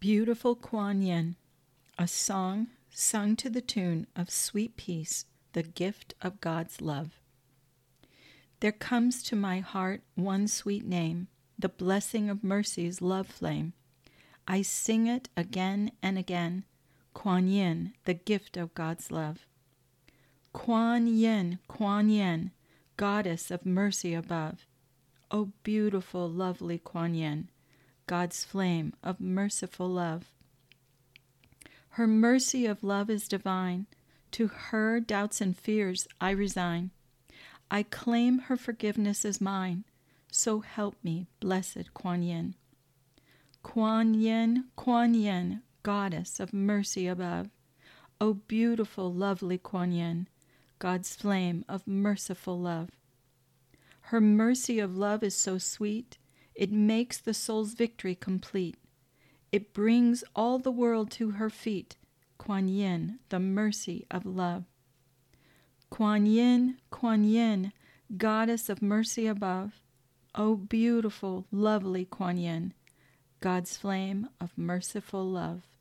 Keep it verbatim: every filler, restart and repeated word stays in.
Beautiful Kuan Yin, a song sung to the tune of Sweet Peace, the gift of God's love. There comes to my heart one sweet name, the blessing of mercy's love flame. I sing it again and again, Kuan Yin, the gift of God's love. Kuan Yin, Kuan Yin, goddess of mercy above. O beautiful, lovely Kuan Yin, God's flame of merciful love. Her mercy of love is divine. To her doubts and fears I resign. I claim her forgiveness as mine. So help me, blessed Kuan Yin. Kuan Yin, Kuan Yin, goddess of mercy above. O beautiful, lovely Kuan Yin, God's flame of merciful love. Her mercy of love is so sweet, it makes the soul's victory complete. It brings all the world to her feet, Kuan Yin, the mercy of love. Kuan Yin, Kuan Yin, goddess of mercy above. O beautiful, lovely Kuan Yin, God's flame of merciful love.